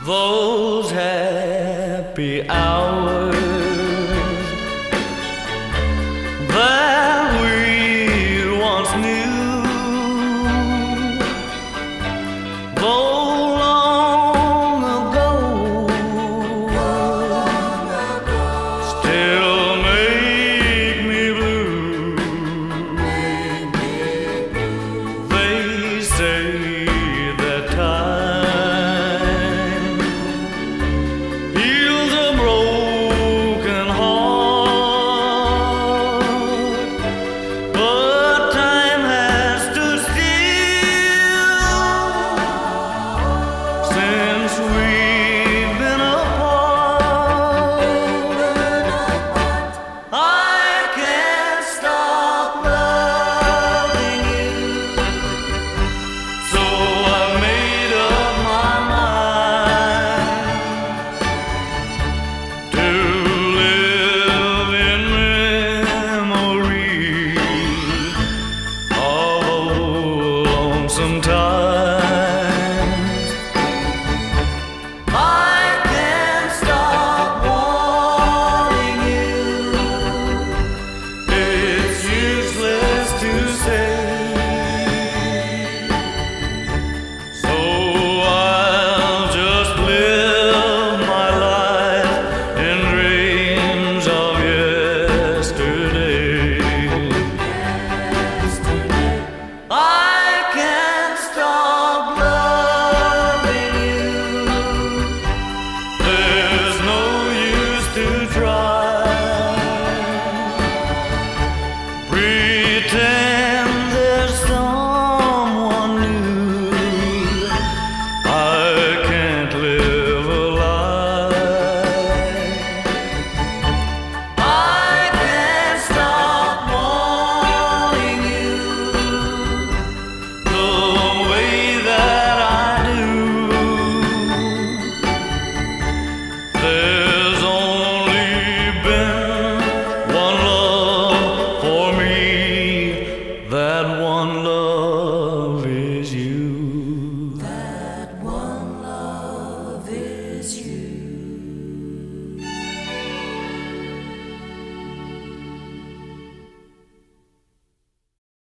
those happy hours that we once knew, though long ago, still make me blue. They say that time heals a broken heart, but time has stood still since we've been apart. I can't stop loving you, so I made up my mind to live in memory of old lonesome time.